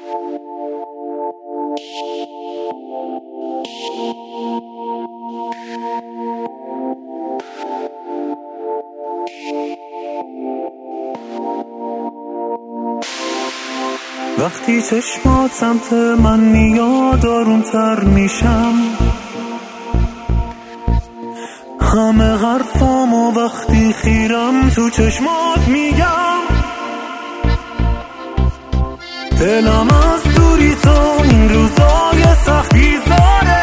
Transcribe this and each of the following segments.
وقتی چشمات سمت من میاد آرومتر میشم، همه حرفامو وقتی خیرم تو چشمات میگم. دلم از دوری تو این روزای سخت بیزاره،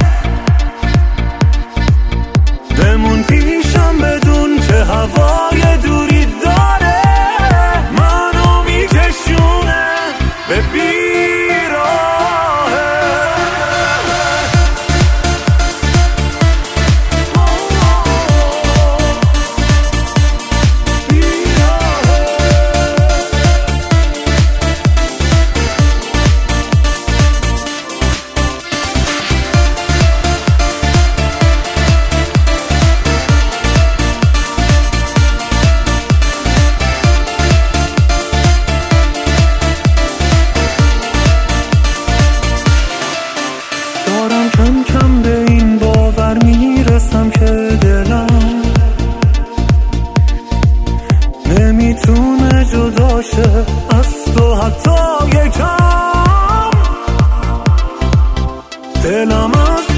بمون پیشم بدون که هوای دوری داره، منو میکشونه به کم کم به این باور میرسم که دلم نمیتونه جدا شه از تو حتی یکم. دلم از